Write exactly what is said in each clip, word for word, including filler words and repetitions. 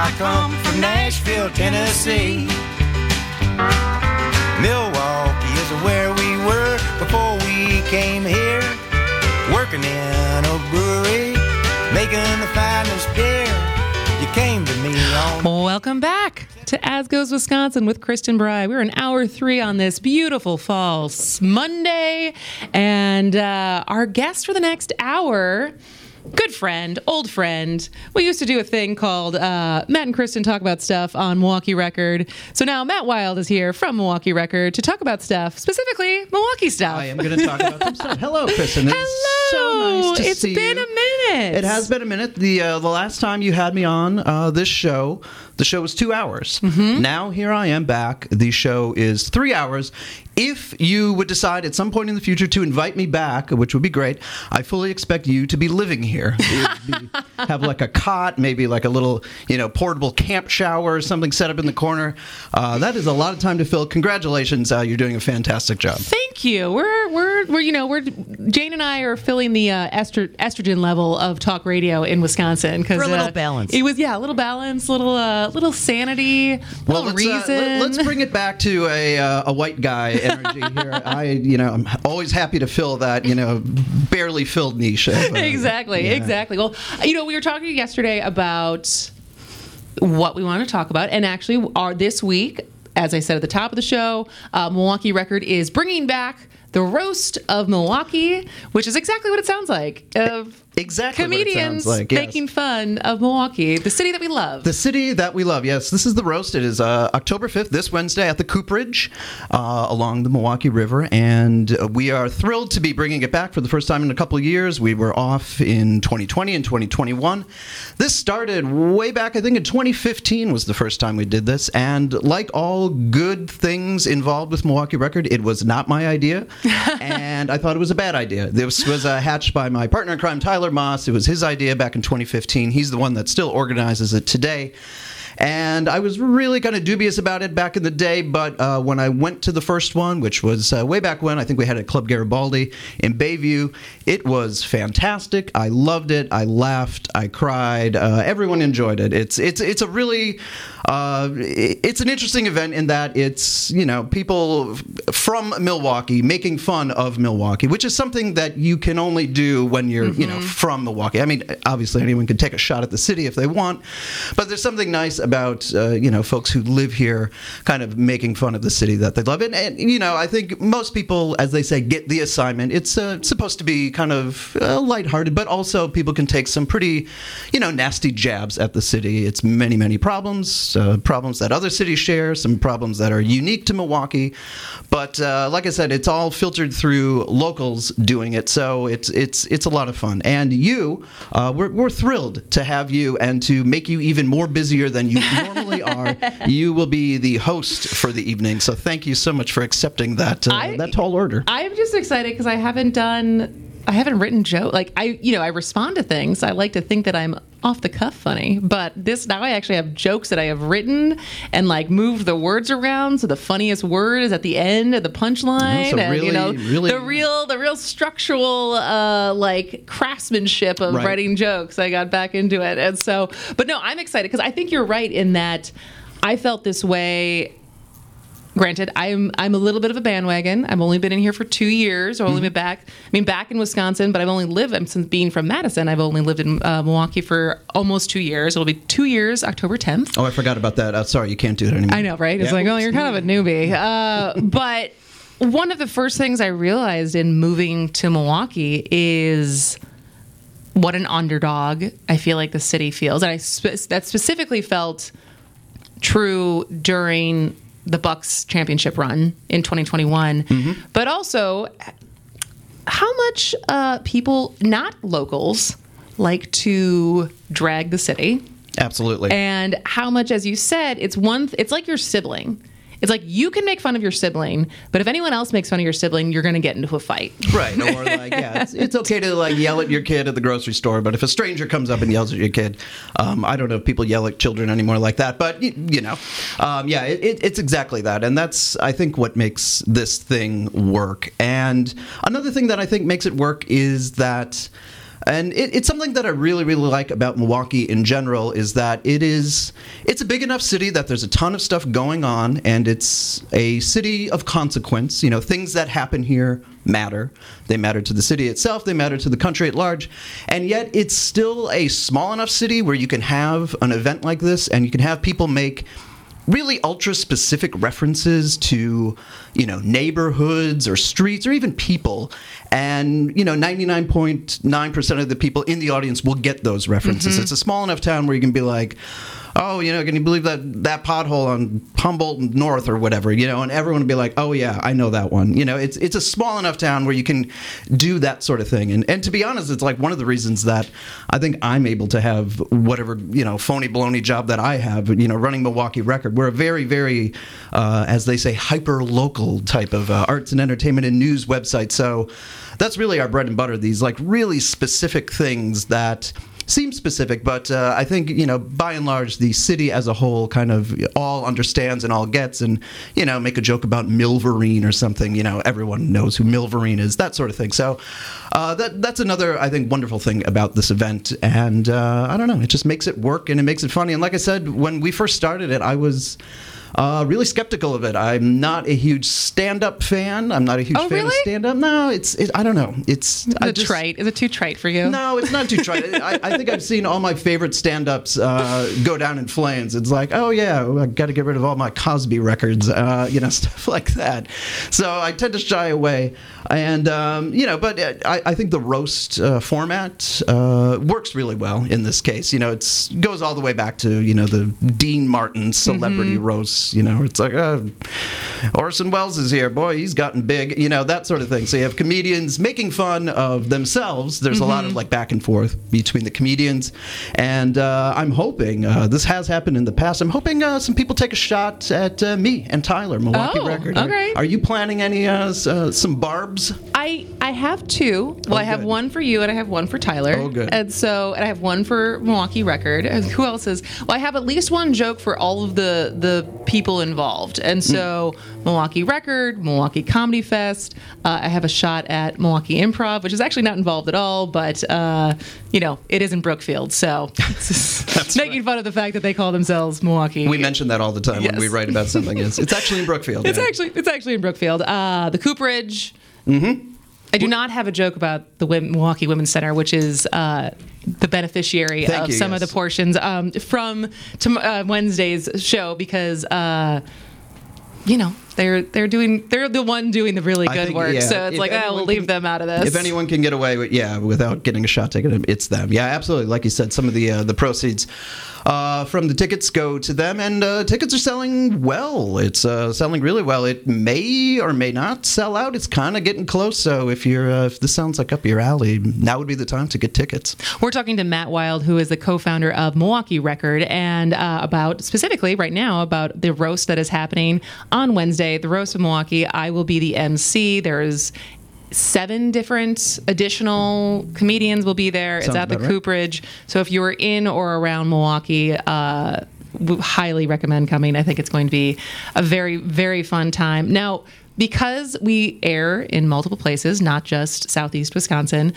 I come from Nashville, Tennessee. Milwaukee is where we were before we came here, working in a brewery, making the finest beer. You came to me on... Welcome back to As Goes Wisconsin with Kristen Bry. We're in hour three on this beautiful fall Monday, and uh, our guest for the next hour... Good friend, old friend. We used to do a thing called uh, Matt and Kristen Talk About Stuff on Milwaukee Record. So now Matt Wild is here from Milwaukee Record to talk about stuff, specifically Milwaukee stuff. I am going to talk about some stuff. Hello, Kristen. It's Hello. so nice to it's see been you. a minute. It has been a minute. The uh, the last time you had me on uh, this show, the show was two hours. Mm-hmm. Now here I am back. The show is three hours. If you would decide at some point in the future to invite me back, which would be great, I fully expect you to be living here. Be, have like a cot, maybe like a little, you know, portable camp shower or something set up in the corner. Uh, that is a lot of time to fill. Congratulations, uh, you're doing a fantastic job. Thank you. We're we're we're you know we're Jane and I are filling the uh, estro- estrogen level of talk radio in Wisconsin because for a little uh, balance. It was yeah, a little balance, little uh, little sanity, well, little let's, reason. Uh, let, let's bring it back to a uh, a white guy energy here. I you know I'm always happy to fill that you know barely filled niche. Of, uh, exactly, yeah. exactly. Well, you know we were talking yesterday about what we want to talk about, and actually, our this week, as I said at the top of the show, uh, Milwaukee Record is bringing back the Roast of Milwaukee, which is exactly what it sounds like. Of exactly comedians what it sounds like, yes. making fun of Milwaukee, the city that we love. The city that we love, yes. This is the Roast. It is uh, October fifth, this Wednesday at the Cooperage uh, along the Milwaukee River, and uh, we are thrilled to be bringing it back for the first time in a couple of years. We were off in twenty twenty and twenty twenty-one. This started way back, I think in twenty fifteen was the first time we did this, and like all good things involved with Milwaukee Record, it was not my idea, and I thought it was a bad idea. This was uh, hatched by my partner in crime, Tyler Moss. It was his idea back in twenty fifteen. He's the one that still organizes it today. And I was really kind of dubious about it back in the day, but uh, when I went to the first one, which was uh, way back when, I think we had it at Club Garibaldi in Bayview, it was fantastic. I loved it. I laughed. I cried. Uh, everyone enjoyed it. It's it's it's a really uh, it's an interesting event in that it's you know people from Milwaukee making fun of Milwaukee, which is something that you can only do when you're mm-hmm. you know from Milwaukee. I mean, obviously anyone can take a shot at the city if they want, but there's something nice about uh, you know folks who live here kind of making fun of the city that they love. And, and you know, I think most people, as they say, get the assignment. It's uh, supposed to be kind of uh, lighthearted, but also people can take some pretty, you know, nasty jabs at the city. It's many, many problems, uh, problems that other cities share, some problems that are unique to Milwaukee. But uh, like I said, it's all filtered through locals doing it, so it's it's it's a lot of fun. And you, uh, we're we're thrilled to have you and to make you even more busier than you normally are. You will be the host for the evening, so thank you so much for accepting that uh, I, that tall order. I'm just excited because I haven't done, I haven't written jokes. Like I, you know, I respond to things. I like to think that I'm off the cuff funny, but this now I actually have jokes that I have written and like moved the words around. So the funniest word is at the end of the punchline, oh, so and really, you know really... the real, the real structural uh, like craftsmanship of right. writing jokes. I got back into it, and so, but no, I'm excited because I think you're right in that I felt this way. Granted, I'm I'm a little bit of a bandwagon. I've only been in here for two years. I've only mm-hmm. been back. I mean, back in Wisconsin, but I've only lived. I'm since being from Madison. I've only lived in uh, Milwaukee for almost two years. It'll be two years, October tenth. Oh, I forgot about that. Uh, sorry, you can't do it anymore. I know, right? It's yeah. like, oh, you're kind of a newbie. Uh, but one of the first things I realized in moving to Milwaukee is what an underdog I feel like the city feels, and I spe- that specifically felt true during the Bucks championship run in twenty twenty-one, mm-hmm. but also how much uh, people, not locals, like to drag the city. Absolutely. And how much, as you said, it's one. Th- it's like your sibling. It's like you can make fun of your sibling, but if anyone else makes fun of your sibling, you're going to get into a fight. Right. Or like, yeah, it's, it's okay to like yell at your kid at the grocery store, but if a stranger comes up and yells at your kid, um, I don't know if people yell at children anymore like that, but you, you know, um, yeah, it, it, it's exactly that. And that's, I think, what makes this thing work. And another thing that I think makes it work is that And it, it's something that I really, really like about Milwaukee in general is that it is, it's a big enough city that there's a ton of stuff going on, and it's a city of consequence. You know, things that happen here matter. They matter to the city itself. They matter to the country at large. And yet it's still a small enough city where you can have an event like this and you can have people make really ultra-specific references to, you know, neighborhoods or streets or even people. And, you know, ninety-nine point nine percent of the people in the audience will get those references. Mm-hmm. It's a small enough town where you can be like, oh, you know, can you believe that that pothole on Humboldt North or whatever, you know, and everyone would be like, oh, yeah, I know that one. You know, it's it's a small enough town where you can do that sort of thing. And, and to be honest, it's like one of the reasons that I think I'm able to have whatever, you know, phony baloney job that I have, you know, running Milwaukee Record. We're a very, very, uh, as they say, hyper-local type of uh, arts and entertainment and news website. So that's really our bread and butter, these like really specific things that seem specific, but uh, I think, you know, by and large, the city as a whole kind of all understands and all gets, and, you know, make a joke about Milverine or something, you know, everyone knows who Milverine is, that sort of thing. So uh, that that's another, I think, wonderful thing about this event, and uh, I don't know, it just makes it work and it makes it funny. And like I said, when we first started it, I was Uh, really skeptical of it. I'm not a huge stand-up fan. I'm not a huge oh, fan really? of stand-up. No, it's. It, I don't know. It's. Is I it just, trite? Is it too trite for you? No, it's not too trite. I, I think I've seen all my favorite stand-ups uh, go down in flames. It's like, oh yeah, I got to get rid of all my Cosby records, uh, you know, stuff like that. So I tend to shy away, and um, you know, but I, I think the roast uh, format uh, works really well in this case. You know, it's goes all the way back to, you know, the Dean Martin celebrity mm-hmm. roast. You know, it's like, uh, Orson Welles is here. Boy, he's gotten big. You know, that sort of thing. So you have comedians making fun of themselves. There's mm-hmm. a lot of like back and forth between the comedians. And uh, I'm hoping, uh, this has happened in the past, I'm hoping uh, some people take a shot at uh, me and Tyler, Milwaukee oh, Record. Okay. Are, are you planning any, uh, uh, some barbs? I, I have two. Well, oh, I have good. one for you and I have one for Tyler. Oh, good. And so, and I have one for Milwaukee Record. And who else is? Well, I have at least one joke for all of the, the people involved. And so, mm. Milwaukee Record, Milwaukee Comedy Fest. Uh, I have a shot at Milwaukee Improv, which is actually not involved at all, but, uh, you know, it is in Brookfield. So, it's making right. fun of the fact that they call themselves Milwaukee. We mention that all the time yes. when we write about something. It's, it's actually in Brookfield. It's yeah. actually it's actually in Brookfield. Uh, the Cooperage. Mm-hmm. I do not have a joke about the Milwaukee Women's Center, which is uh, the beneficiary Thank of you, some yes. of the portions um, from to, uh, Wednesday's show because, uh, you know, they're they're doing they're the one doing the really good think, work. Yeah, so it's like, oh, we'll leave can, them out of this. If anyone can get away with, yeah, without getting a shot taken, it's them. Yeah, absolutely. Like you said, some of the uh, the proceeds uh, from the tickets go to them, and uh, tickets are selling well. It's uh, selling really well. It may or may not sell out. It's kind of getting close. So if you're uh, if this sounds like up your alley, now would be the time to get tickets. We're talking to Matt Wild, who is the co-founder of Milwaukee Record, and uh, about specifically right now about the roast that is happening on Wednesday, the roast of Milwaukee. I will be the M C. There's seven different additional comedians will be there. Sounds it's at the right. Cooperage. So if you're in or around Milwaukee, uh, we highly recommend coming. I think it's going to be a very, very fun time. Now, because we air in multiple places, not just Southeast Wisconsin,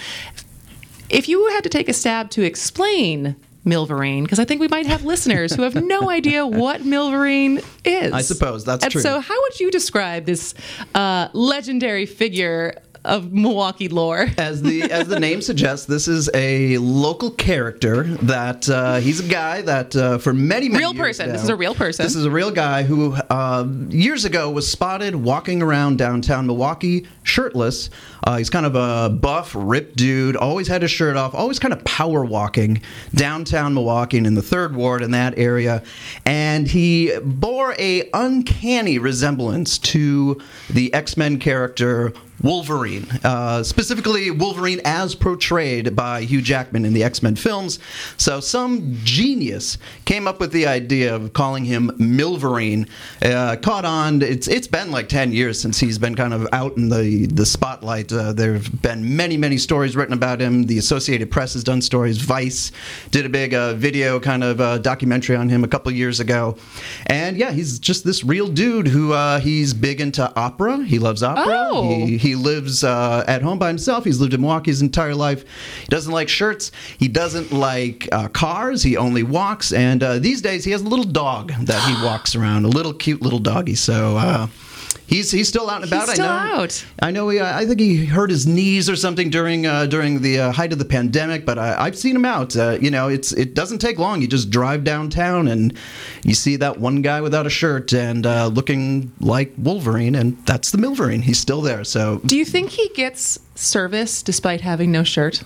if you had to take a stab to explain Milverine, because I think we might have listeners who have no idea what Milverine is. I suppose that's and true. So how would you describe this uh, legendary figure of Milwaukee lore? As the as the name suggests, this is a local character that uh, he's a guy that uh, for many, many real years person. now, this is a real person. This is a real guy who uh, years ago was spotted walking around downtown Milwaukee shirtless. Uh, he's kind of a buff, ripped dude, always had his shirt off, always kind of power walking downtown Milwaukee and in the third ward in that area. And he bore a uncanny resemblance to the X-Men character Wolverine, uh, specifically Wolverine as portrayed by Hugh Jackman in the X-Men films. So some genius came up with the idea of calling him Milverine. Uh, caught on. It's it's been like ten years since he's been kind of out in the, the spotlight. Uh, there have been many, many stories written about him. The Associated Press has done stories. Vice did a big uh, video kind of uh, documentary on him a couple years ago. And yeah, he's just this real dude who uh, he's big into opera. He loves opera. Oh. He, he He lives uh, at home by himself. He's lived in Milwaukee his entire life. He doesn't like shirts. He doesn't like uh, cars. He only walks. And uh, these days, he has a little dog that he walks around, a little cute little doggy. So uh, he's he's still out and about. He's still I know. out. I know. He, I think he hurt his knees or something during uh, during the uh, height of the pandemic. But I, I've seen him out. Uh, you know, it's it doesn't take long. You just drive downtown and you see that one guy without a shirt and uh, looking like Wolverine, and that's the Milverine. He's still there. So, Do you think he gets service despite having no shirt?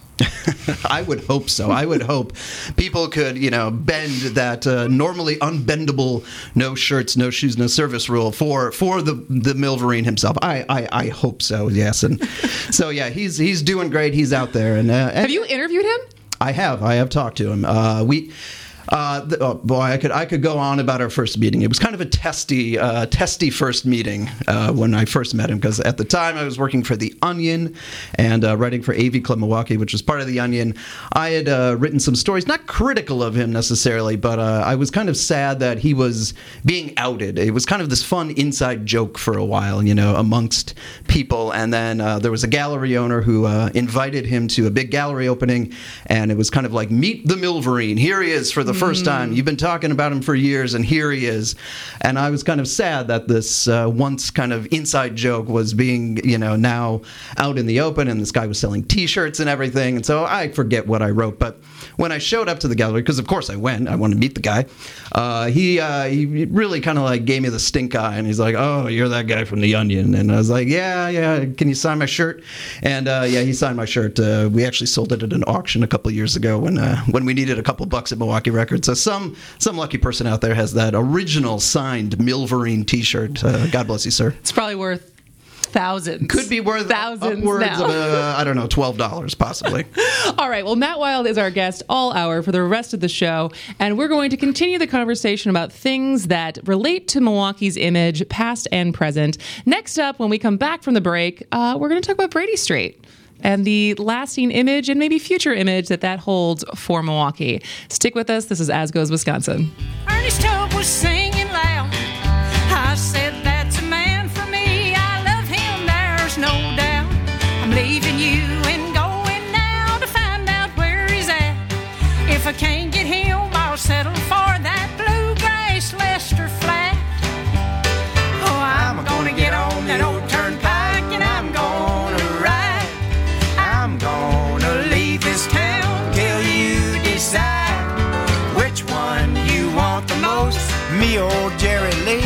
I would hope so. I would hope people could, you know, bend that uh, normally unbendable no shirts, no shoes, no service rule for for the the Milverine himself. I I, I hope so. Yes, and so yeah, he's he's doing great. He's out there. And, uh, and Have you interviewed him? I have. I have talked to him. Uh, we. Uh, the, oh boy, I could I could go on about our first meeting. It was kind of a testy, uh, testy first meeting uh, when I first met him, because at the time I was working for The Onion and uh, writing for A V Club Milwaukee, which was part of The Onion. I had uh, written some stories, not critical of him necessarily, but uh, I was kind of sad that he was being outed. It was kind of this fun inside joke for a while, you know, amongst people. And then uh, there was a gallery owner who uh, invited him to a big gallery opening, and it was kind of like, meet the Milverine. Here he is for the first time. You've been talking about him for years, and here he is. And I was kind of sad that this uh, once kind of inside joke was being, you know, now out in the open, and this guy was selling T-shirts and everything. And so I forget what I wrote, but when I showed up to the gallery, because of course I went, I wanted to meet the guy, uh, he uh, he really kind of like gave me the stink eye, and he's like, "Oh, you're that guy from The Onion." And I was like, "Yeah, yeah, can you sign my shirt?" And uh, yeah, he signed my shirt. Uh, we actually sold it at an auction a couple of years ago when uh, when we needed a couple bucks at Milwaukee Records. So some some lucky person out there has that original signed Milverine T-shirt. Uh, God bless you, sir. It's probably worth thousands. Could be worth thousands upwards now. of, uh, I don't know, twelve dollars possibly. All right. Well, Matt Wild is our guest all hour for the rest of the show, and we're going to continue the conversation about things that relate to Milwaukee's image, past and present. Next up, when we come back from the break, uh, we're going to talk about Brady Street and the lasting image and maybe future image that that holds for Milwaukee. Stick with us. This is As Goes Wisconsin. Ernest Tubb was singing loud. I said, that's a man for me. I love him, there's no doubt. I'm leaving you and going now to find out where he's at. If I can't get him, I'll settle for that bluegrass Lester flat. Oh, I'm, I'm gonna get on that old turnpike and I'm gonna ride. I'm gonna leave this town till you decide which one you want the most. Me or Jerry Lee.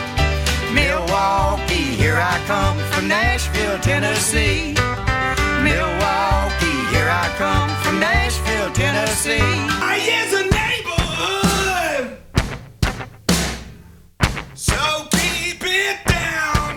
Milwaukee, here I come from Nashville, Tennessee. Milwaukee, here I come from Nashville, Tennessee. I is a neighborhood, so keep it down.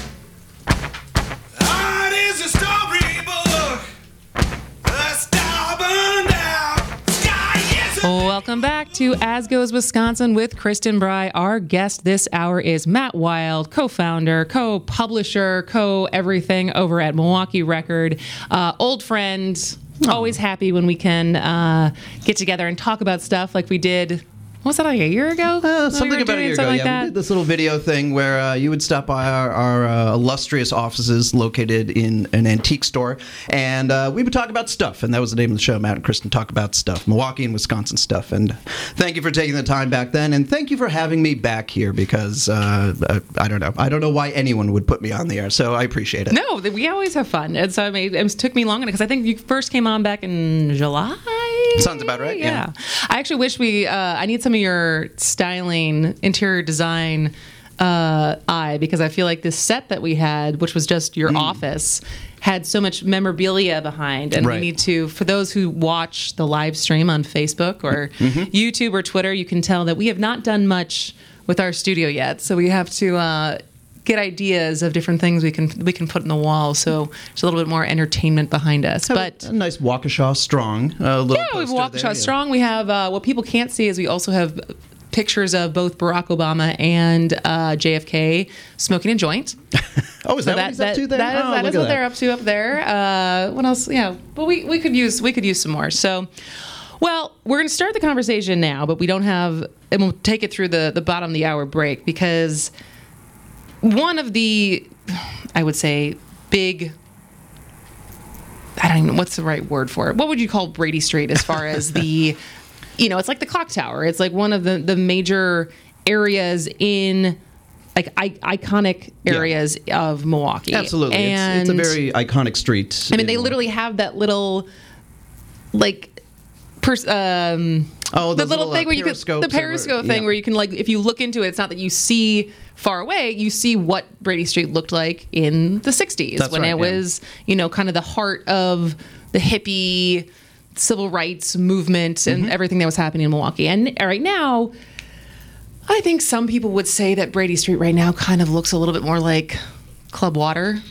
Art is a storybook, a star burned out. Sky is a Welcome back to As Goes Wisconsin with Kristen Bry. Our guest this hour is Matt Wild, co-founder, co-publisher, co-everything over at Milwaukee Record. Uh, old friend, always happy when we can uh, get together and talk about stuff like we did. What was that, like a year ago? Uh, something We were about a doing year ago, something yeah. like that? We did this little video thing where uh, you would stop by our, our uh, illustrious offices located in an antique store, and uh, we would talk about stuff, and that was the name of the show. Matt and Kristen talk about stuff, Milwaukee and Wisconsin stuff, and thank you for taking the time back then, and thank you for having me back here, because uh, I, I don't know. I don't know why anyone would put me on the air, so I appreciate it. No, th- we always have fun. And so I mean, it took me long because I think you first came on back in July. Sounds about right, yeah. I actually wish we, uh, I need some of your styling, interior design uh, eye, because I feel like this set that we had, which was just your office, had so much memorabilia behind. And Right. we need to, for those who watch the live stream on Facebook or YouTube or Twitter, you can tell that we have not done much with our studio yet. So we have to uh, get ideas of different things we can we can put in the wall, so there's a little bit more entertainment behind us. But a nice Waukesha Strong. Uh, little yeah, we have poster Waukesha there, yeah. Strong. We have uh, what people can't see is we also have pictures of both Barack Obama and uh, J F K smoking a joint. Oh, is that, what he's up to there? That is, Oh, that look is at what they're up to up there. Uh, what else? Yeah, but we, we could use we could use some more. So, well, we're going to start the conversation now, but we don't have, and we'll take it through the the bottom of the hour break, because one of the, I would say, big. I don't even know what's the right word for it. What would you call Brady Street as far as the, you know, it's like the clock tower. It's like one of the, the major areas in like I, iconic areas yeah. of Milwaukee. Absolutely. And it's, it's a very iconic street. I mean, they literally have that little, like, pers- um, oh, the little little thing uh, where you can, the periscope thing yeah. where you can, like, if you look into it, it's not that you see far away, you see what Brady Street looked like in the sixties That's when right, it yeah. was, you know, kind of the heart of the hippie civil rights movement and Mm-hmm. everything that was happening in Milwaukee. And right now, I think some people would say that Brady Street right now kind of looks a little bit more like Club Water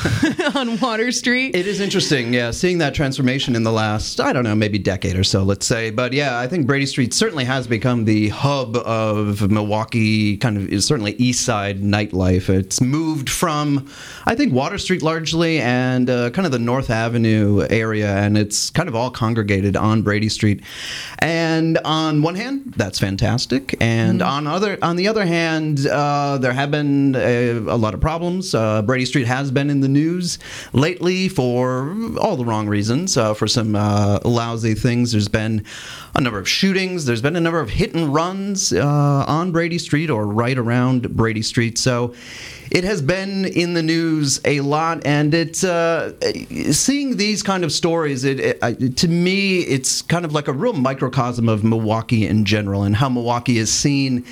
on Water Street. It is interesting, yeah, seeing that transformation in the last, I don't know, maybe decade or so, let's say. But yeah, I think Brady Street certainly has become the hub of Milwaukee, kind of is certainly East Side nightlife. It's moved from, I think, Water Street largely and uh, kind of the North Avenue area, and it's kind of all congregated on Brady Street. And on one hand, that's fantastic. And mm-hmm. on other on the other hand, uh, there have been a, a lot of problems. Uh, Uh, Brady Street has been in the news lately for all the wrong reasons, uh, for some uh, lousy things. There's been a number of shootings. There's been a number of hit and runs uh, on Brady Street or right around Brady Street. So it has been in the news a lot, and it's uh, seeing these kind of stories. It, it I, to me, it's kind of like a real microcosm of Milwaukee in general, and how Milwaukee is seen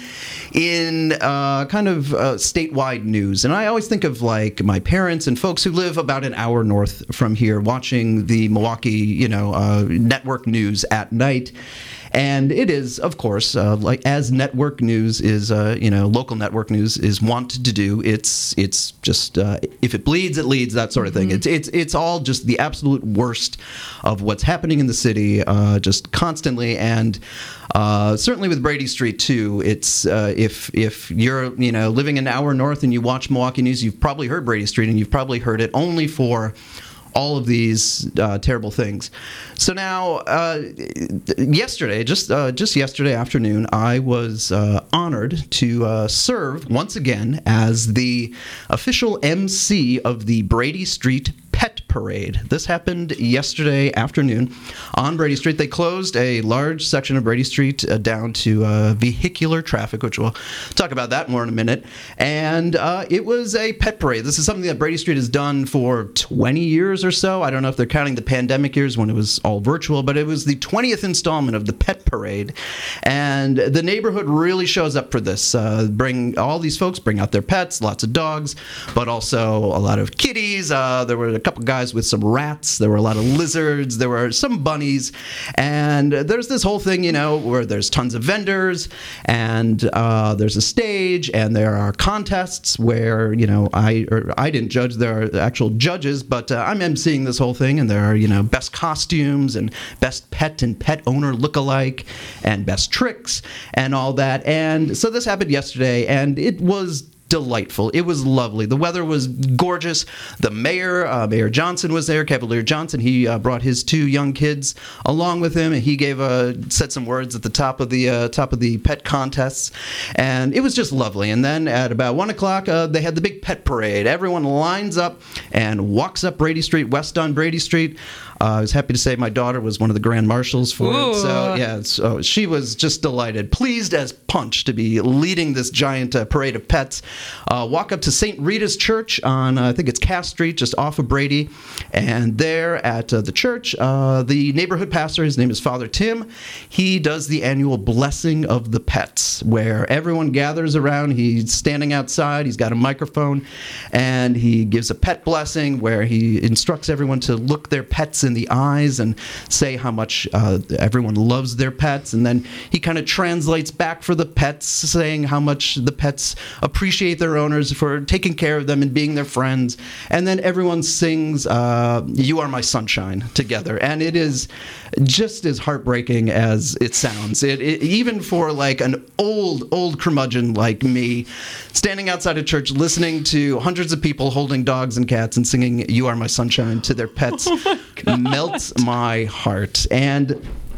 in uh, kind of uh, statewide news. And I always think of like my parents and folks who live about an hour north from here, watching the Milwaukee, you know, uh, network news at night. And it is, of course, uh, like as network news is, uh, you know, local network news is wont to do. It's it's just uh, if it bleeds, it leads, that sort of thing. Mm-hmm. It's it's it's all just the absolute worst of what's happening in the city, uh, just constantly. And uh, certainly with Brady Street too. It's uh, if if you're you know living an hour north and you watch Milwaukee news, you've probably heard Brady Street, and you've probably heard it only for all of these uh, terrible things. So now, uh, yesterday, just uh, just yesterday afternoon, I was uh, honored to uh, serve once again as the official M C of the Brady Street Pet Parade. This happened yesterday afternoon on Brady Street. They closed a large section of Brady Street uh, down to uh, vehicular traffic, which we'll talk about that more in a minute. And uh, it was a pet parade. This is something that Brady Street has done for twenty years or so. I don't know if they're counting the pandemic years when it was all virtual, but it was the twentieth installment of the Pet Parade. And the neighborhood really shows up for this. Uh, bring all these folks, bring out their pets, lots of dogs, but also a lot of kitties. Uh, there were a couple guys with some rats. There were a lot of lizards. There were some bunnies. And there's this whole thing, you know, where there's tons of vendors, and uh, there's a stage, and there are contests where, you know, I or I didn't judge. There are actual judges, but uh, I'm emceeing this whole thing, and there are, you know, best costumes and best pet and pet owner look-alike and best tricks and all that. And so this happened yesterday, and it was delightful. It was lovely. The weather was gorgeous. The mayor, uh, Mayor Johnson, was there. Cavalier Johnson. He uh, brought his two young kids along with him, and he gave a said some words at the top of the uh, top of the pet contests, and it was just lovely. And then at about one o'clock, uh, they had the big pet parade. Everyone lines up and walks up Brady Street, west on Brady Street. Uh, I was happy to say my daughter was one of the grand marshals for Ooh. it. So yeah, so she was just delighted, pleased as punch to be leading this giant uh, parade of pets. Uh, walk up to Saint Rita's Church on, uh, I think it's Cass Street, just off of Brady. And there at uh, the church, uh, the neighborhood pastor, his name is Father Tim, he does the annual blessing of the pets, where everyone gathers around. He's standing outside, he's got a microphone, and he gives a pet blessing where he instructs everyone to look their pets in the eyes and say how much uh, everyone loves their pets. And then he kind of translates back for the pets, saying how much the pets appreciate their owners for taking care of them and being their friends. And then everyone sings uh, You Are My Sunshine together. And it is just as heartbreaking as it sounds. It, it even for like an old, old curmudgeon like me, standing outside a church listening to hundreds of people holding dogs and cats and singing You Are My Sunshine to their pets, oh my melts my heart. And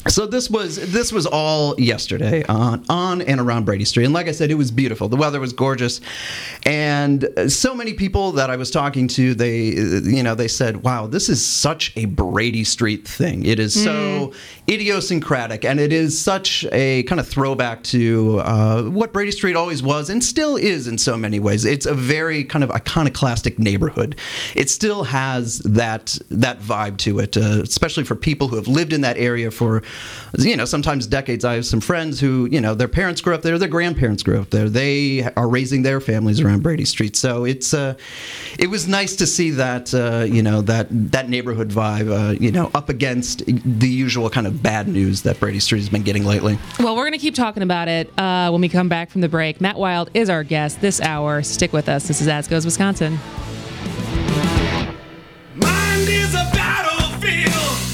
So this was this was all yesterday on on and around Brady Street, and like I said, it was beautiful. The weather was gorgeous, and so many people that I was talking to, they you know they said, "Wow, this is such a Brady Street thing. It is so idiosyncratic, and it is such a kind of throwback to uh, what Brady Street always was and still is in so many ways. It's a very kind of iconoclastic neighborhood. It still has that that vibe to it, uh, especially for people who have lived in that area for." You know, sometimes decades. I have some friends who, you know, their parents grew up there, their grandparents grew up there. They are raising their families around Brady Street. So it's, uh, it was nice to see that, uh, you know, that that neighborhood vibe, uh, you know, up against the usual kind of bad news that Brady Street has been getting lately. Well, we're going to keep talking about it uh, when we come back from the break. Matt Wild is our guest this hour. Stick with us. This is As Goes Wisconsin. Mind is a battlefield.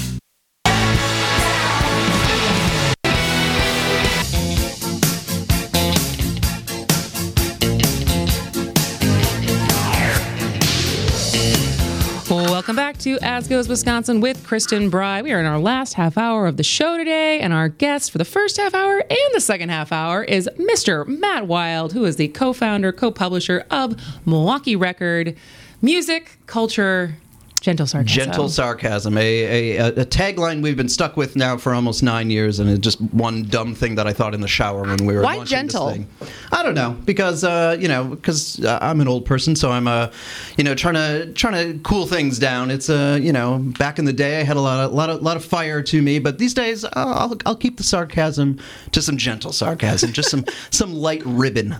Welcome back to As Goes Wisconsin with Kristen Bry. We are in our last half hour of the show today, and our guest for the first half hour and the second half hour is Mister Matt Wild, who is the co-founder, co-publisher of Milwaukee Record. Music, culture, gentle sarcasm. Gentle sarcasm, a, a, a tagline we've been stuck with now for almost nine years, and it's just one dumb thing that I thought in the shower when we were Why launching gentle? this thing. I don't know, because uh, you know, because uh, I'm an old person, so I'm uh, you know, trying to trying to cool things down. It's uh, you know, back in the day, I had a lot of lot of lot of fire to me, but these days, uh, I'll I'll keep the sarcasm to some gentle sarcasm, just some some light ribbon.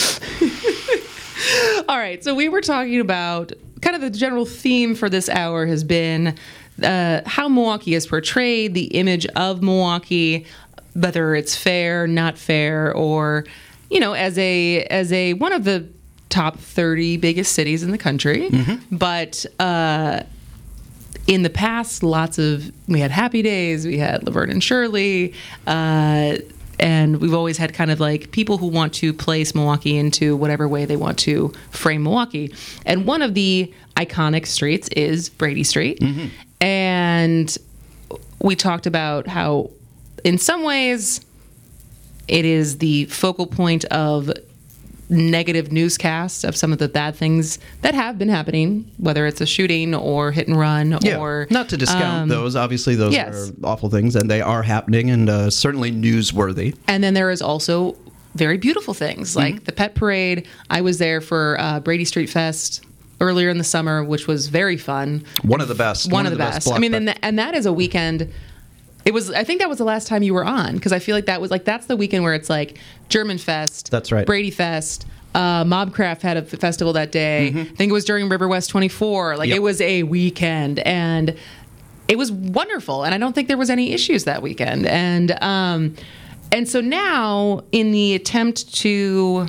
All right, so we were talking about kind of the general theme for this hour has been uh, how Milwaukee is portrayed, the image of Milwaukee, whether it's fair, not fair, or, you know, as a as a one of the top thirty biggest cities in the country. Mm-hmm. But uh, in the past, lots of we had Happy Days, we had Laverne and Shirley. Uh, And we've always had kind of like people who want to place Milwaukee into whatever way they want to frame Milwaukee. And one of the iconic streets is Brady Street. Mm-hmm. And we talked about how, in some ways, it is the focal point of negative newscasts of some of the bad things that have been happening, whether it's a shooting or hit and run Yeah, or not to discount um, those. Obviously, those yes. are awful things, and they are happening, and uh, certainly newsworthy. And then there is also very beautiful things like Mm-hmm. the Pet Parade. I was there for uh, Brady Street Fest earlier in the summer, which was very fun. One of the best. One, of the best. block I mean, pet- and, th- and that is a weekend. It was. I think that was the last time you were on, because I feel like that was like that's the weekend where it's like German Fest. That's right. Brady Fest. Uh, Mobcraft had a f- festival that day. Mm-hmm. I think it was during River West twenty-four. Like Yep. it was a weekend, and it was wonderful. And I don't think there was any issues that weekend. And um, and so now, in the attempt to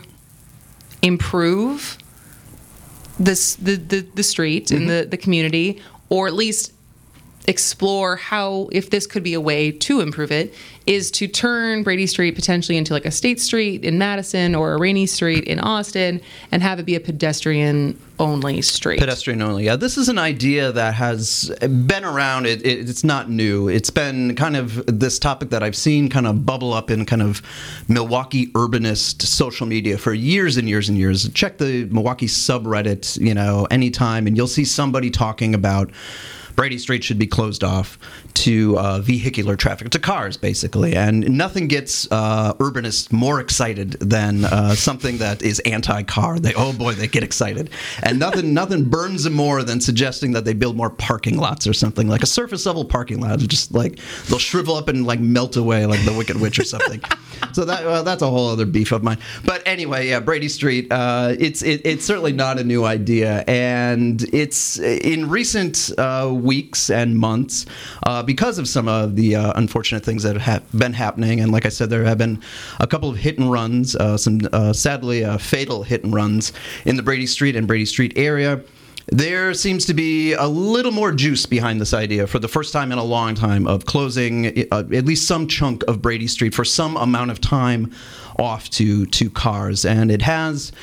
improve this the the, the street Mm-hmm. and the the community, or at least explore how, if this could be a way to improve it, is to turn Brady Street potentially into like a State Street in Madison or a Rainey Street in Austin, and have it be a pedestrian only street. Pedestrian only. Yeah, this is an idea that has been around. It, it, it's not new. It's been kind of this topic that I've seen kind of bubble up in kind of Milwaukee urbanist social media for years and years and years. Check the Milwaukee subreddit, you know, anytime, and you'll see somebody talking about Brady Street should be closed off to uh, vehicular traffic, to cars, basically. And nothing gets uh, urbanists more excited than uh, something that is anti-car. They, oh boy, they get excited. And nothing nothing burns them more than suggesting that they build more parking lots or something, like a surface level parking lot. Just like they'll shrivel up and like melt away like the Wicked Witch or something. So that uh, that's a whole other beef of mine. But anyway, yeah, Brady Street, uh, it's it, it's certainly not a new idea. And it's in recent uh, weeks and months, uh, because of some of the uh, unfortunate things that have been happening. And like I said, there have been a couple of hit and runs, uh, some uh, sadly uh, fatal hit and runs in the Brady Street and Brady Street area. There seems to be a little more juice behind this idea for the first time in a long time of closing uh, at least some chunk of Brady Street for some amount of time off to, to cars. And it has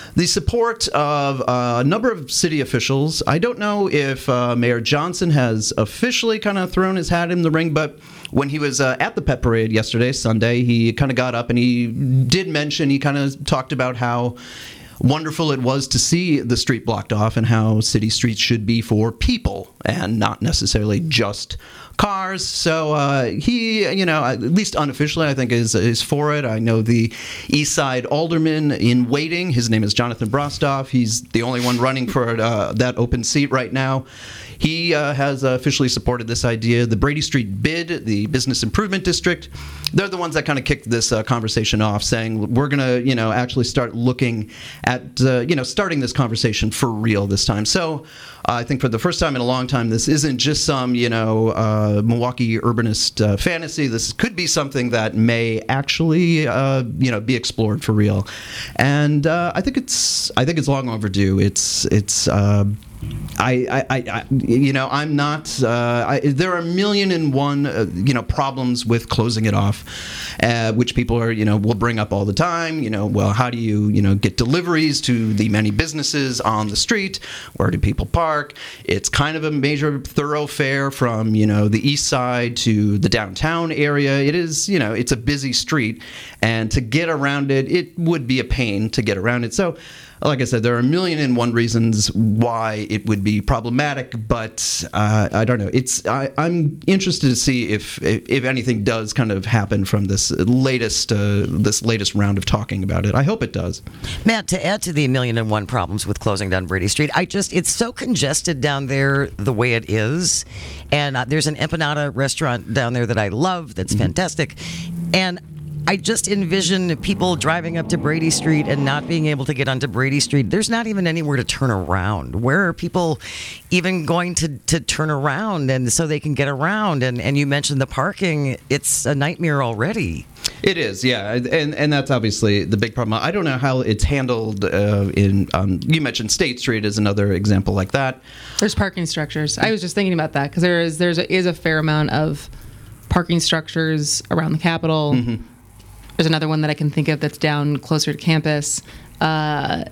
the support of uh, a number of city officials. I don't know if uh, Mayor Johnson has officially kind of thrown his hat in the ring, but when he was uh, at the Pet Parade yesterday, Sunday, he kind of got up and he did mention, he kind of talked about how wonderful it was to see the street blocked off and how city streets should be for people and not necessarily just cars. So uh, he, you know, at least unofficially, I think is is for it. I know the East Side alderman in waiting. His name is Jonathan Brostoff. He's the only one running for uh, that open seat right now. He uh, has uh, officially supported this idea. The Brady Street B I D, the Business Improvement District, they're the ones that kind of kicked this uh, conversation off, saying we're going to, you know, actually start looking at, uh, you know, starting this conversation for real this time. So uh, I think for the first time in a long time, this isn't just some, you know, uh, Milwaukee urbanist uh, fantasy. This could be something that may actually, uh, you know, be explored for real. And uh, I think it's, I think it's long overdue. It's, it's. Uh, I, I, I, you know, I'm not. Uh, I, there are a million and one, uh, you know, problems with closing it off, uh, which people are, you know, will bring up all the time. You know, well, how do you, you know, get deliveries to the many businesses on the street? Where do people park? It's kind of a major thoroughfare from, you know, the east side to the downtown area. It is, you know, it's a busy street, and to get around it, it would be a pain to get around it. So, like I said, there are a million and one reasons why it would be problematic, but uh, I don't know. It's I, I'm interested to see if, if if anything does kind of happen from this latest uh, this latest round of talking about it. I hope it does. Matt, to add to the million and one problems with closing down Brady Street, I just it's so congested down there the way it is, and uh, there's an empanada restaurant down there that I love that's mm-hmm. fantastic, and I just envision people driving up to Brady Street and not being able to get onto Brady Street. There's not even anywhere to turn around. Where are people even going to, to turn around and so they can get around? And, and you mentioned the parking. It's a nightmare already. It is, yeah, and and that's obviously the big problem. I don't know how it's handled uh, in. Um, you mentioned State Street is another example like that. There's parking structures. I was just thinking about that because there is there's a, is a fair amount of parking structures around the Capitol. Mm-hmm. There's another one that I can think of that's down closer to campus. Uh,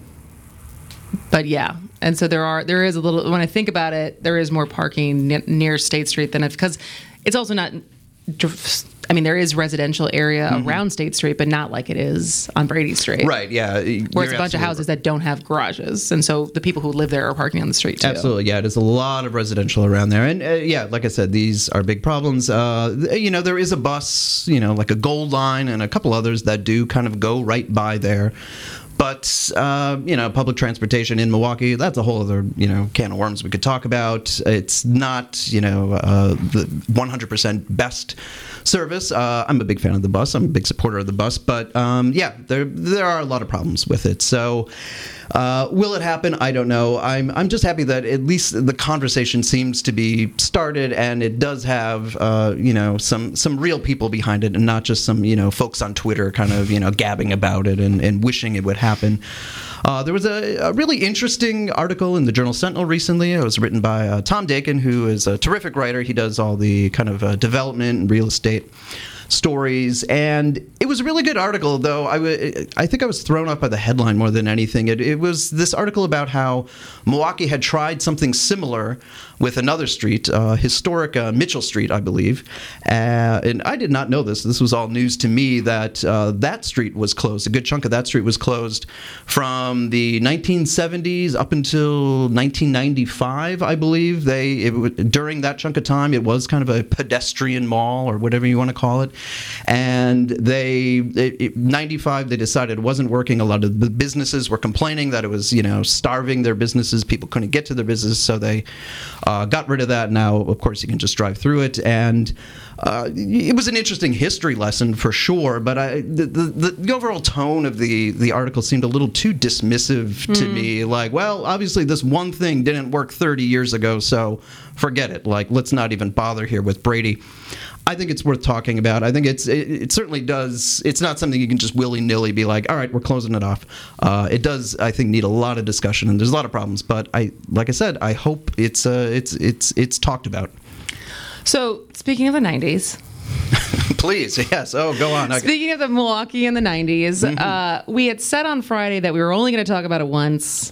but yeah, and so there are there is a little. When I think about it, there is more parking n- near State Street than if because it's also not. I mean, there is residential area mm-hmm. around State Street, but not like it is on Brady Street. Right, yeah. Where it's a bunch of houses right. that don't have garages. And so the people who live there are parking on the street, too. Absolutely, yeah. There's a lot of residential around there. And, uh, yeah, like I said, these are big problems. Uh, you know, there is a bus, you know, like a Gold Line and a couple others that do kind of go right by there. But, uh, you know, public transportation in Milwaukee, that's a whole other, you know, can of worms we could talk about. It's not, you know, uh, the one hundred percent best service. Uh, I'm a big fan of the bus. I'm a big supporter of the bus. But, um, yeah, there there are a lot of problems with it. So uh, will it happen? I don't know. I'm I'm just happy that at least the conversation seems to be started, and it does have, uh, you know, some, some real people behind it and not just some, you know, folks on Twitter kind of, you know, gabbing about it and, and wishing it would happen. happen. Uh, there was a, a really interesting article in the Journal Sentinel recently. It was written by uh, Tom Dakin, who is a terrific writer. He does all the kind of uh, development and real estate stories, and it was a really good article, though I, w- I think I was thrown off by the headline more than anything. It, it was this article about how Milwaukee had tried something similar with another street, uh, historic uh, Mitchell Street, I believe. Uh, and I did not know this. This was all news to me that uh, that street was closed. A good chunk of that street was closed from the nineteen seventies up until nineteen ninety-five, I believe. They it, during that chunk of time, it was kind of a pedestrian mall or whatever you want to call it. And they, it, it, ninety-five, they decided it wasn't working. A lot of the businesses were complaining that it was, you know, starving their businesses. People couldn't get to their business, so they uh, got rid of that. Now, of course, you can just drive through it. And uh, it was an interesting history lesson for sure. But I, the, the, the overall tone of the, the article seemed a little too dismissive to mm. me. Like, well, obviously this one thing didn't work thirty years ago, so forget it. Like, let's not even bother here with Brady. I think it's worth talking about. I think it's it, it certainly does. It's not something you can just willy-nilly be like, all right, we're closing it off. Uh, it does, I think, need a lot of discussion, and there's a lot of problems. But I, like I said, I hope it's uh, it's it's it's talked about. So speaking of the nineties, Please, yes. Oh, go on. Okay. Speaking of the Milwaukee in the nineties, mm-hmm. uh, we had said on Friday that we were only going to talk about it once,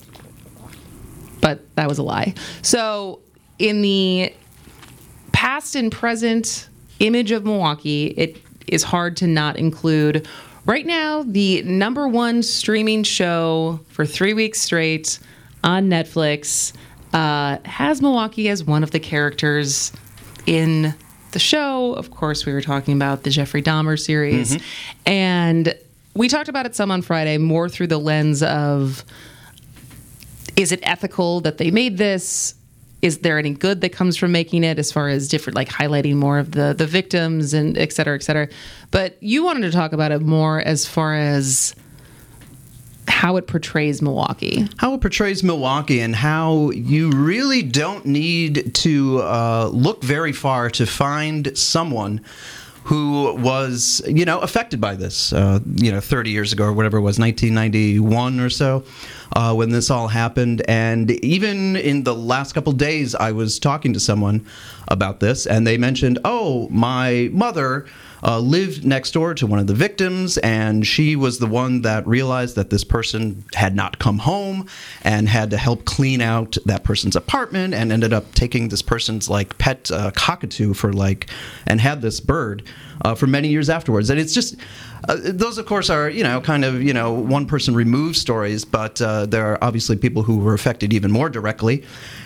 but that was a lie. So in the past and present image of Milwaukee, it is hard to not include right now the number one streaming show for three weeks straight on Netflix uh, has Milwaukee as one of the characters in the show. Of course, we were talking about the Jeffrey Dahmer series. Mm-hmm. And we talked about it some on Friday, more through the lens of, is it ethical that they made this? Is there any good that comes from making it, as far as different, like highlighting more of the, the victims and et cetera, et cetera. But you wanted to talk about it more as far as how it portrays Milwaukee. How it portrays Milwaukee, and how you really don't need to uh, look very far to find someone who was, you know, affected by this, uh, you know, thirty years ago or whatever it was, nineteen ninety-one or so, uh, when this all happened. And even in the last couple days, I was talking to someone about this, and they mentioned, oh, my mother uh, lived next door to one of the victims, and she was the one that realized that this person had not come home and had to help clean out that person's apartment, and ended up taking this person's, like, pet uh, cockatoo for, like, and had this bird uh, for many years afterwards. And it's just, uh, those, of course, are, you know, kind of, you know, one-person removed stories, but uh, there are obviously people who were affected even more directly.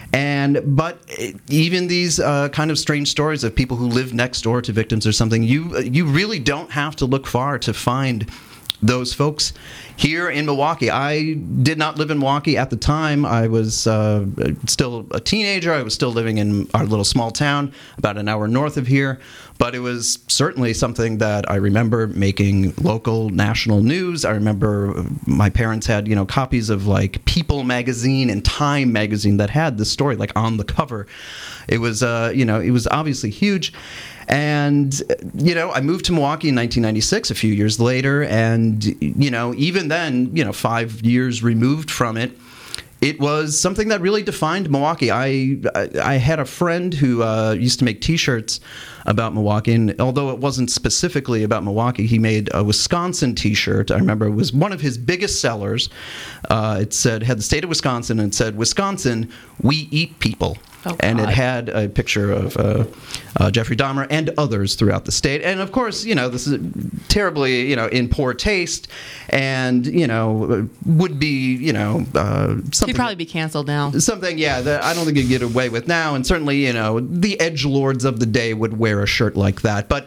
And but even these uh, kind of strange stories of people who live next door to victims or something, you you really don't have to look far to find those folks here in Milwaukee. I did not live in Milwaukee at the time. I was uh, still a teenager. I was still living in our little small town about an hour north of here. But it was certainly something that I remember making local, national news. I remember my parents had, you know, copies of, like, People magazine and Time magazine that had this story, like, on the cover. It was, uh, you know, it was obviously huge. And, you know, I moved to Milwaukee in nineteen ninety-six, a few years later. And, you know, even then, you know, five years removed from it, it was something that really defined Milwaukee. I I had a friend who uh, used to make T-shirts about Milwaukee, and although it wasn't specifically about Milwaukee, he made a Wisconsin T-shirt. I remember it was one of his biggest sellers. Uh, it said, had the state of Wisconsin, and it said, "Wisconsin, we eat people." Oh, and it had a picture of uh, uh, Jeffrey Dahmer and others throughout the state. And, of course, you know, this is terribly, you know, in poor taste, and, you know, would be, you know, uh, something. He'd probably be canceled now. Something, yeah, that I don't think you'd get away with now. And certainly, you know, the edgelords of the day would wear a shirt like that. But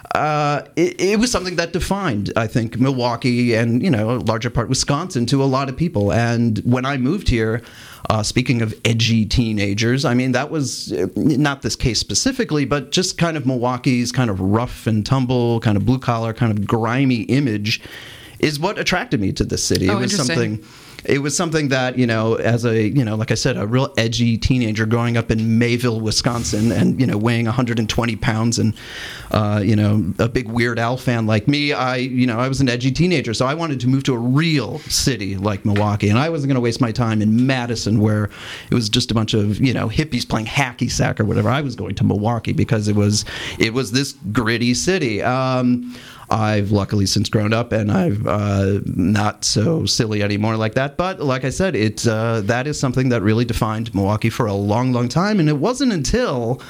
Uh, it, it was something that defined, I think, Milwaukee and, you know, a larger part Wisconsin to a lot of people. And when I moved here, uh, speaking of edgy teenagers, I mean, that was not this case specifically, but just kind of Milwaukee's kind of rough and tumble, kind of blue collar, kind of grimy image is what attracted me to this city. Oh, it was interesting. something. It was something that, you know, as a, you know, like I said, a real edgy teenager growing up in Mayville, Wisconsin, and, you know, weighing one hundred twenty pounds and, uh, you know, a big Weird Al fan like me, I, you know, I was an edgy teenager. So I wanted to move to a real city like Milwaukee. And I wasn't going to waste my time in Madison, where it was just a bunch of, you know, hippies playing hacky sack or whatever. I was going to Milwaukee because it was, it was this gritty city. Um, I've luckily since grown up, and I'm uh, not so silly anymore like that. But like I said, it uh, that is something that really defined Milwaukee for a long, long time. And it wasn't until,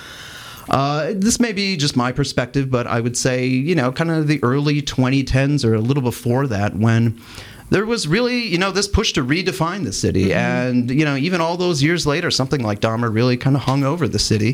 uh, this may be just my perspective, but I would say, you know, kind of the early twenty tens or a little before that, when there was really, you know, this push to redefine the city. Mm-hmm. And, you know, even all those years later, something like Dahmer really kind of hung over the city.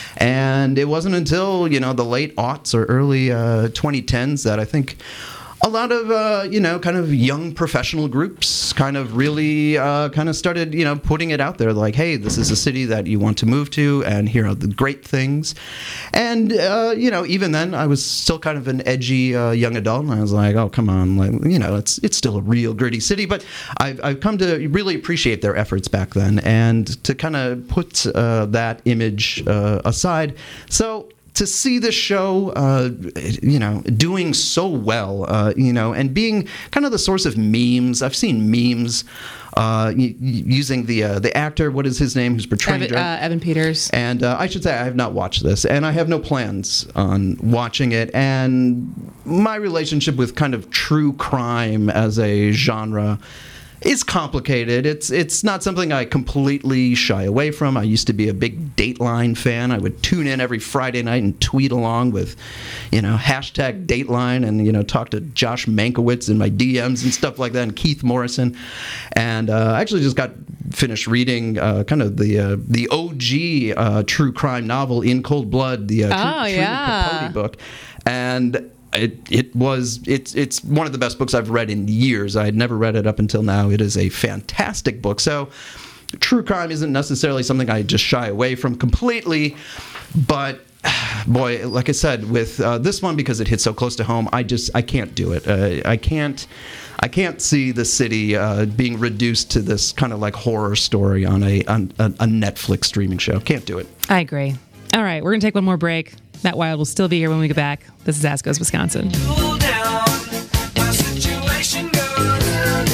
And it wasn't until, you know, the late aughts or early uh, twenty tens that I think a lot of, uh, you know, kind of young professional groups kind of really uh, kind of started, you know, putting it out there like, hey, this is a city that you want to move to, and here are the great things. And, uh, you know, even then I was still kind of an edgy uh, young adult, and I was like, oh, come on, like, you know, it's it's still a real gritty city. But I've, I've come to really appreciate their efforts back then, and to kind of put uh, that image uh, aside. So to see this show, uh, you know, doing so well, uh, you know, and being kind of the source of memes. I've seen memes uh, y- using the uh, the actor. What is his name? Who's portraying Evan, Joe? uh, Evan Peters. And uh, I should say I have not watched this, and I have no plans on watching it. And my relationship with kind of true crime as a genre is complicated. It's it's not something I completely shy away from. I used to be a big Dateline fan. I would tune in every Friday night and tweet along with, you know, hashtag Dateline, and, you know, talk to Josh Mankiewicz in my D Ms and stuff like that, and Keith Morrison. And uh, I actually just got finished reading uh, kind of the uh, the O G uh, true crime novel, In Cold Blood, the uh, Oh, Truman yeah. Capote book. And It it was it's it's one of the best books I've read in years. I had never read it up until now. It is a fantastic book. So, true crime isn't necessarily something I just shy away from completely, but boy, like I said, with uh, this one, because it hits so close to home, I just I can't do it. Uh, I can't I can't see the city uh, being reduced to this kind of like horror story on a on a, a Netflix streaming show. Can't do it. I agree. All right, we're going to take one more break. Matt Wild will still be here when we get back. This is As Goes Wisconsin. Cool down, my situation goes.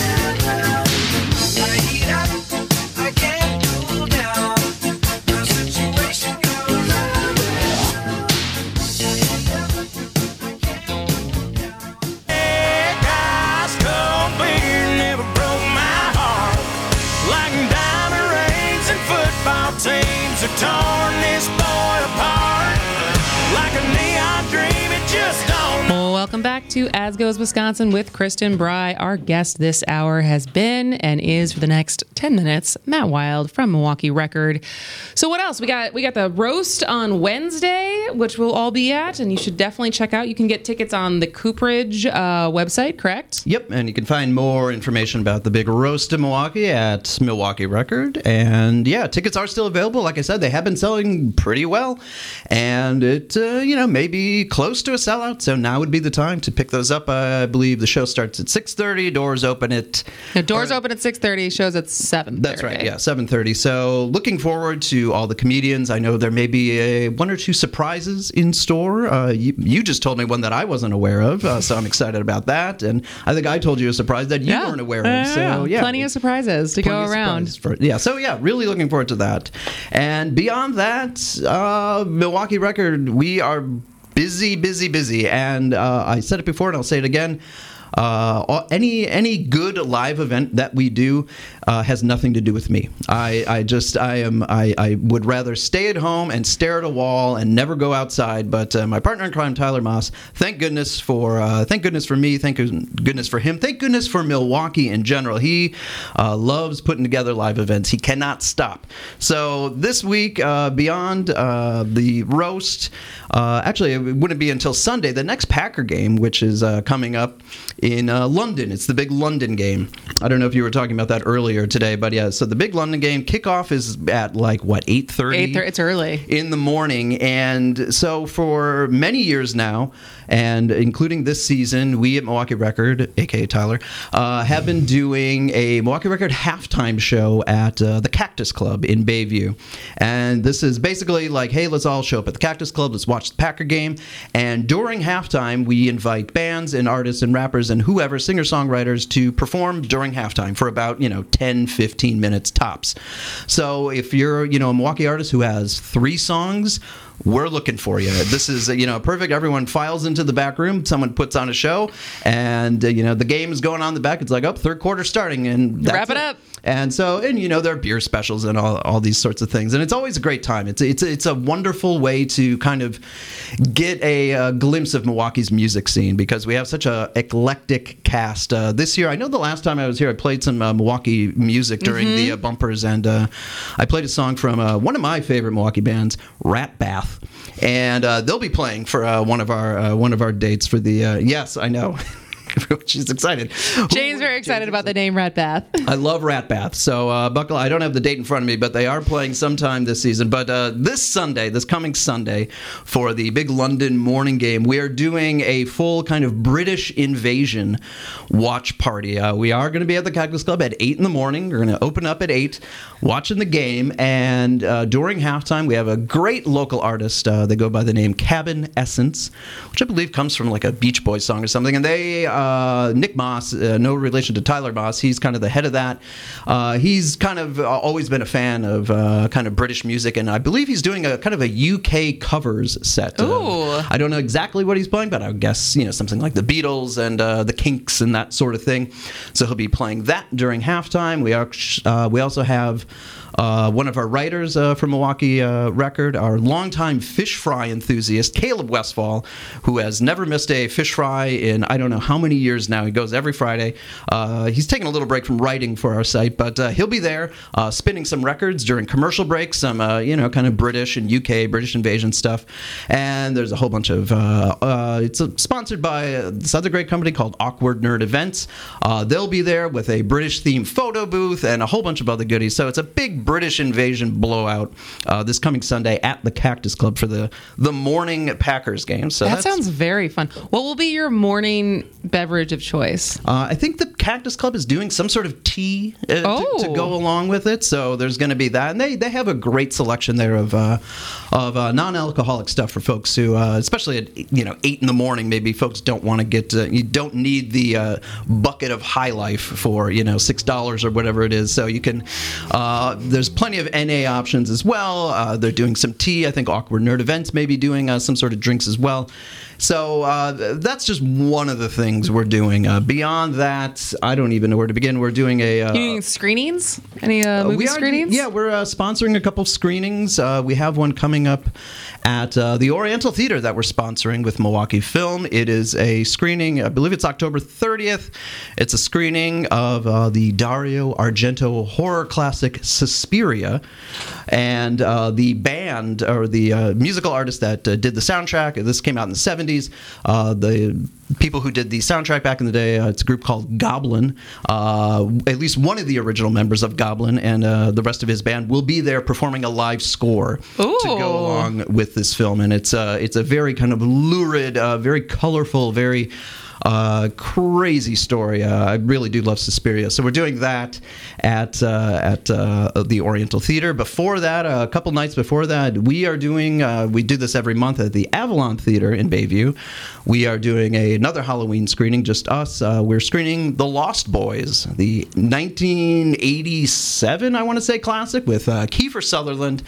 I heat up, I can't cool down. My situation goes. Hey, guys, cold beer never broke my heart. Like diamond rings and football teams have torn this boy apart. Like a neon dream, it just don't. Welcome back to As Goes Wisconsin with Kristen Bry. Our guest this hour has been and is for the next ten minutes, Matt Wild from Milwaukee Record. So what else? We got we got the roast on Wednesday, which we'll all be at, and you should definitely check out. You can get tickets on the Cooperage uh, website, correct? Yep, and you can find more information about the big roast in Milwaukee at Milwaukee Record. And yeah, tickets are still available. Like I said, they have been selling pretty well, and it uh, you know may be close to a sellout. So now would be the time to pick those up. I believe the show starts at six thirty. Doors open at The doors or- open at six thirty. Shows at seven thirty. That's right. Yeah, seven thirty. So looking forward to all the comedians. I know there may be a, one or two surprises in store. Uh, you, you just told me one that I wasn't aware of, uh, so I'm excited about that. And I think I told you a surprise that you Yeah. weren't aware of. Yeah, So yeah, plenty of surprises to plenty go of around. surprises for- yeah. So yeah, really looking forward to that. And beyond that, uh, Milwaukee Record, we are busy, busy, busy. And uh, I said it before, and I'll say it again. Uh, any any good live event that we do uh, has nothing to do with me. I, I just I am I, I would rather stay at home and stare at a wall and never go outside. But uh, my partner in crime, Tyler Moss, thank goodness for uh, thank goodness for me, thank goodness for him, thank goodness for Milwaukee in general. He uh, loves putting together live events. He cannot stop. So this week, uh, beyond uh, the roast, uh, actually it wouldn't be until Sunday, the next Packer game, which is uh, coming up in uh, London. It's the big London game. I don't know if you were talking about that earlier today, but yeah, so the big London game kickoff is at like, what, eight thirty? eight thirty. It's early. In the morning. And so for many years now, and including this season, we at Milwaukee Record, aka Tyler, uh, have been doing a Milwaukee Record halftime show at uh, the Cactus Club in Bayview. And this is basically like, hey, let's all show up at the Cactus Club, let's watch the Packer game. And during halftime, we invite bands and artists and rappers and whoever, singer-songwriters, to perform during halftime for about, you know, ten, fifteen minutes tops. So if you're, you know, a Milwaukee artist who has three songs, we're looking for you. This is, you know, perfect. Everyone files into the back room. Someone puts on a show, and, uh, you know, the game is going on in the back. It's like, oh, third quarter starting, and that's Wrap it up. And so, and, you know, there are beer specials and all, all these sorts of things. And it's always a great time. It's it's it's a wonderful way to kind of get a, uh glimpse of Milwaukee's music scene, because we have such a eclectic cast. Uh, this year, I know the last time I was here, I played some uh, Milwaukee music during Mm-hmm. the uh, bumpers, and uh, I played a song from uh, one of my favorite Milwaukee bands, Rat Bath. And uh, they'll be playing for uh, one of our uh, one of our dates for the. Uh, yes, I know. She's excited. Jane's very excited about the name Rat Bath. I love Rat Bath. So, uh, buckle. I don't have the date in front of me, but they are playing sometime this season. But uh, this Sunday, this coming Sunday, for the big London morning game, we are doing a full kind of British invasion watch party. Uh, we are going to be at the Cactus Club at eight in the morning. We're going to open up at eight, watching the game. And uh, during halftime, we have a great local artist. Uh, they go by the name Cabin Essence, which I believe comes from like a Beach Boys song or something. And they... Uh, Nick Moss, uh, no relation to Tyler Moss, he's kind of the head of that. Uh, he's kind of uh, always been a fan of uh, kind of British music, and I believe he's doing a kind of a U K covers set. Ooh. Uh, I don't know exactly what he's playing, but I would guess, you know, something like the Beatles and uh, the Kinks and that sort of thing. So he'll be playing that during halftime. We are, uh, we also have Uh, one of our writers uh, from Milwaukee uh, Record, our longtime fish fry enthusiast, Caleb Westfall, who has never missed a fish fry in I don't know how many years now. He goes every Friday. Uh, he's taking a little break from writing for our site, but uh, he'll be there uh, spinning some records during commercial breaks, some, uh, you know, kind of British and U K, British invasion stuff. And there's a whole bunch of, uh, uh, it's uh, sponsored by uh, this other great company called Awkward Nerd Events. Uh, they'll be there with a British-themed photo booth and a whole bunch of other goodies. So it's a big British invasion blowout uh, this coming Sunday at the Cactus Club for the the morning Packers game. So That that's, sounds very fun. What will be your morning beverage of choice? Uh, I think the Cactus Club is doing some sort of tea uh, Oh. to, to go along with it. So there's going to be that, and they they have a great selection there of uh, of uh, non-alcoholic stuff for folks who, uh, especially at you know eight in the morning, maybe folks don't want to get uh, you don't need the uh, bucket of High Life for you know six dollars or whatever it is. So you can. Uh, there's plenty of N A options as well. Uh, they're doing some tea. I think Awkward Nerd Events may be doing uh, some sort of drinks as well. So uh, that's just one of the things we're doing. Uh, beyond that, I don't even know where to begin. We're doing a... Uh, You doing screenings? Any uh, movie we are, screenings? Yeah, we're uh, sponsoring a couple of screenings. Uh, we have one coming up at uh, the Oriental Theater that we're sponsoring with Milwaukee Film. It is a screening, I believe it's October thirtieth. It's a screening of uh, the Dario Argento horror classic Suspiria. And uh, the band, or the uh, musical artist that uh, did the soundtrack, this came out in the seventies. Uh, the people who did the soundtrack back in the day, uh, it's a group called Goblin. Uh, at least one of the original members of Goblin and uh, the rest of his band will be there performing a live score Ooh. to go along with this film. And it's uh, it's a very kind of lurid, uh, very colorful, very uh, crazy story. Uh, I really do love Suspiria. So we're doing that at uh, at uh, the Oriental Theater. Before that, uh, a couple nights before that, we are doing, uh, we do this every month at the Avalon Theater in Bayview. We are doing a, another Halloween screening, just us. Uh, we're screening The Lost Boys, the nineteen eighty-seven, I want to say, classic with uh, Kiefer Sutherland.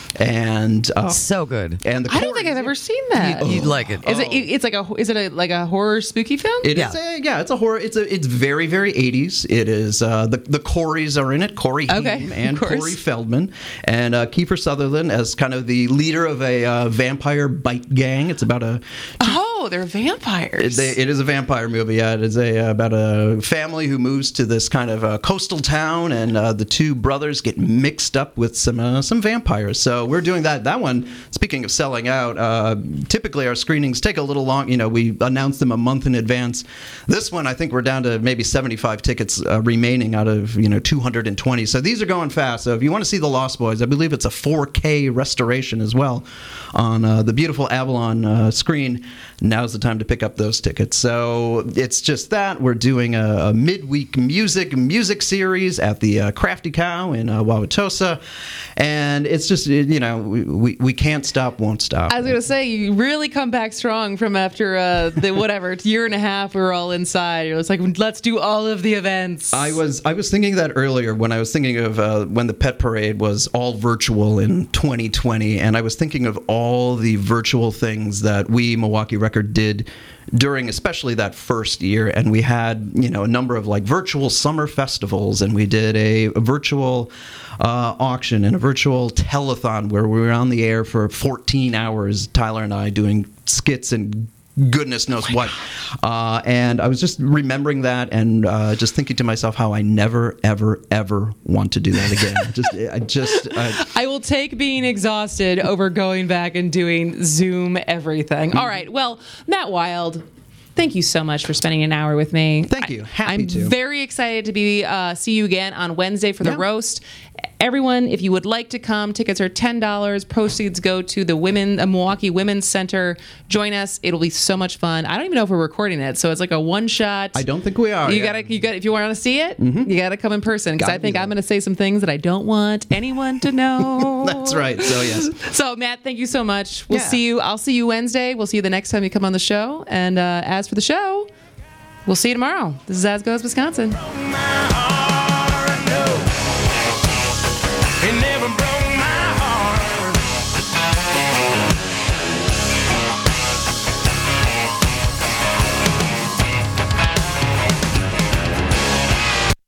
And uh, So good. and the I don't think I've ever seen that. You'd like it. Is it? It's like a. Is it a like a horror spooky film? It Yeah. is a, yeah, it's a horror. It's a it's very very eighties. It is uh, the the Coreys are in it. Corey Okay, Haim of and course. Corey Feldman and uh, Kiefer Sutherland as kind of the leader of a uh, vampire bite gang. It's about a Oh, they're vampires. It, it is a vampire movie. Yeah, it is a about a family who moves to this kind of uh, coastal town, and uh, the two brothers get mixed up with some uh, some vampires. So we're doing that. That one. Speaking of selling out, uh, typically our screenings take a little long. You know, we announce them a month in advance. This one, I think we're down to maybe seventy-five tickets uh, remaining out of you know two hundred twenty. So these are going fast. So if you want to see The Lost Boys, I believe it's a four K restoration as well on uh, the beautiful Avalon uh, screen. Now's the time to pick up those tickets. So it's just that. We're doing a, a midweek music music series at the uh, Crafty Cow in uh, Wauwatosa. And it's just, you know, we, we, we can't stop, won't stop. I was gonna say you really come back strong from after uh, the whatever year and a half we were all inside. It was like let's do all of the events. I was I was thinking that earlier when I was thinking of uh, when the Pet Parade was all virtual in twenty twenty, and I was thinking of all the virtual things that we, Milwaukee Record, did during especially that first year. And we had, you know, a number of like virtual summer festivals, and we did a, a virtual uh, auction and a virtual telethon where we were on the air for fourteen hours, Tyler and I doing skits and goodness knows what. Uh, and I was just remembering that and uh, just thinking to myself how I never, ever, ever want to do that again. just, I just, uh, I will take being exhausted over going back and doing Zoom everything. All right. Well, Matt Wild, thank you so much for spending an hour with me. Thank you. Happy I'm to. very excited to be uh, see you again on Wednesday for the Yeah. roast. Everyone, if you would like to come, tickets are ten dollars. Proceeds go to the Women uh, Milwaukee Women's Center. Join us. It'll be so much fun. I don't even know if we're recording it, so it's like a one shot. I don't think we are. You yeah. gotta, you got. If you want to see it, you gotta come in person because Gotta I think be I'm there. gonna say some things that I don't want anyone to know. That's right. So yes. So Matt, thank you so much. We'll Yeah. see you. I'll see you Wednesday. We'll see you the next time you come on the show. And uh, as for the show, we'll see you tomorrow. This is As Goes Wisconsin. My heart